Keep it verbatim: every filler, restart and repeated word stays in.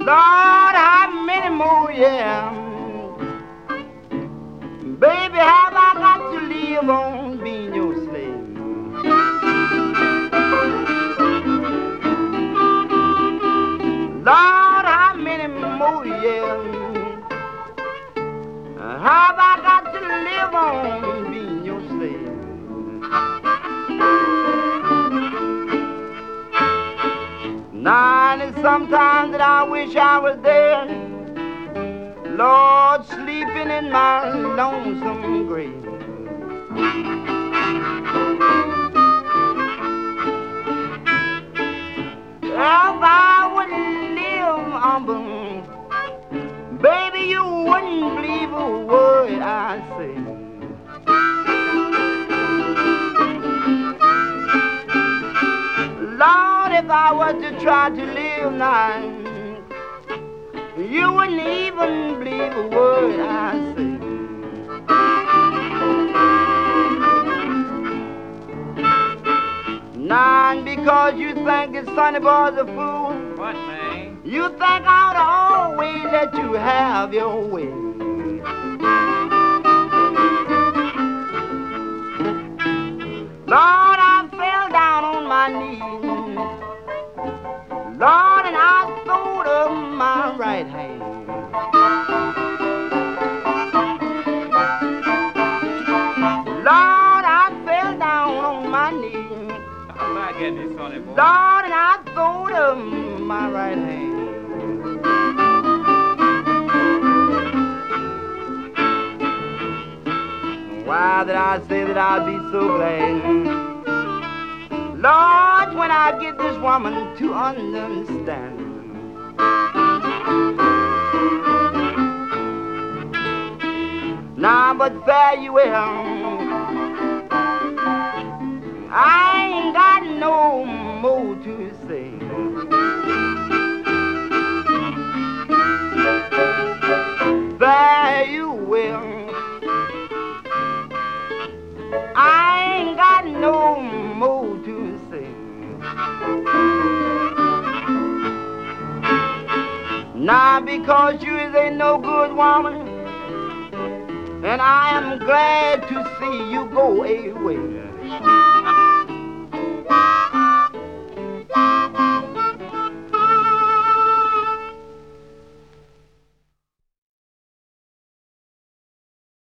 Lord, how many more years, baby, have I got to live on being your slave? Lord, how many more years have I got to live on being your slave? Now, and it's sometimes that I wish I was there, Lord, sleeping in my lonesome grave. If I wouldn't live humble, baby, you wouldn't believe a word I say. Lord, if I was to try to live now, you wouldn't even believe a word I say. Now, and because you think that Sonny Boy's a fool, What, man? you think I ought to always let you have your way. Lord, I fell down on my knees, Lord, and I throwed up my right hand. Lord, I fell down on my knees, I'm not getting this, Sonny Boy. Lord, and I throwed up my right hand. Why did I say that I'd be so glad, Lord, when I get this woman to understand? Now, but fare you well, I ain't got no more to say. Fare you well, I ain't got no more to say. Now, because you is a no good woman, and I am glad to see you go away.